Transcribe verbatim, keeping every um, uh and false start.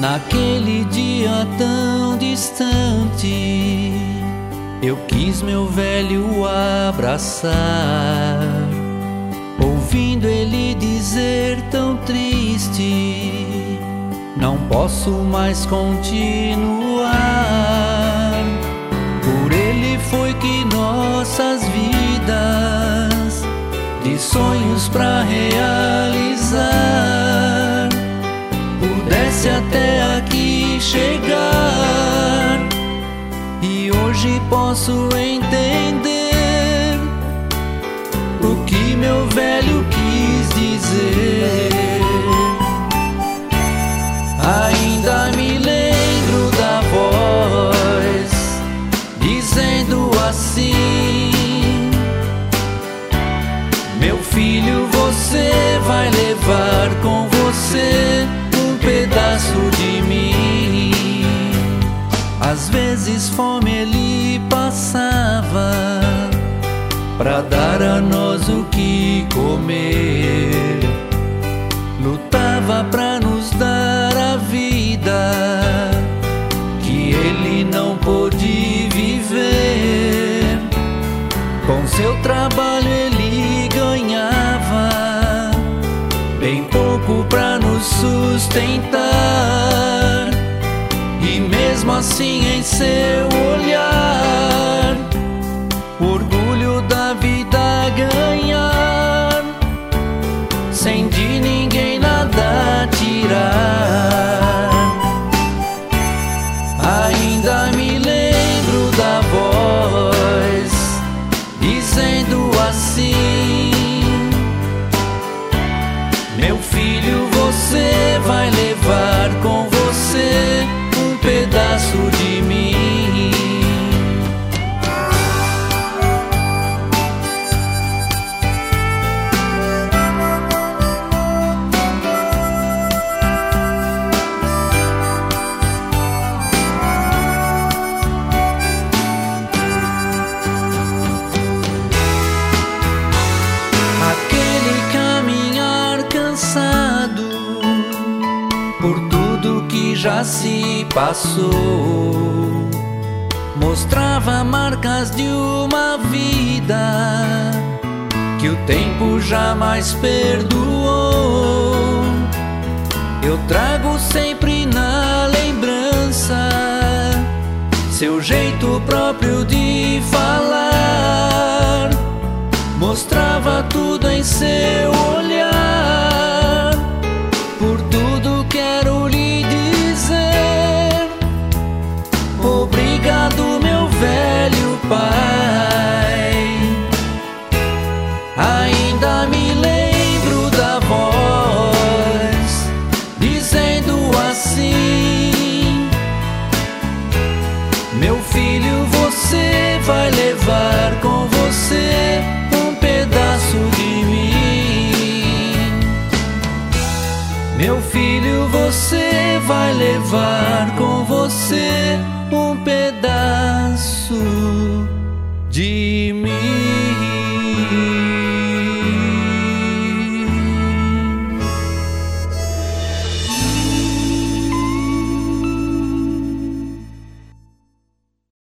Naquele dia tão distante, eu quis meu velho abraçar, ouvindo ele dizer tão triste: não posso mais continuar. Por ele foi que nossas vidas, de sonhos pra realizar, pudesse até aqui chegar. E hoje posso entender o que meu velho quis dizer. Ainda me lembro da voz dizendo assim: meu filho, você vai levar com você um pedaço de mim. Às vezes fome ele passava pra dar a nós o que comer, lutava pra nos dar a vida que ele não pôde viver. Com seu trabalho ele ganhava bem pouco pra nos sustentar, e mesmo assim em seu olhar, orgulho da vida ganhar, sem de ninguém nada tirar. Ainda me lembro da voz dizendo assim: meu filho, você vai levar com você um pedaço de mim. Aquele caminhar cansado por tudo que já se passou, mostrava marcas de uma vida que o tempo jamais perdoou. Eu trago sempre na lembrança seu jeito próprio de falar, mostrava tudo em seu olhar. Por tudo quero lhe dizer obrigado, meu velho pai. Ainda me lembro da voz dizendo assim: meu filho, você vai levar com você um pedaço de mim. Meu filho, você vai levar com você um pedaço de mim.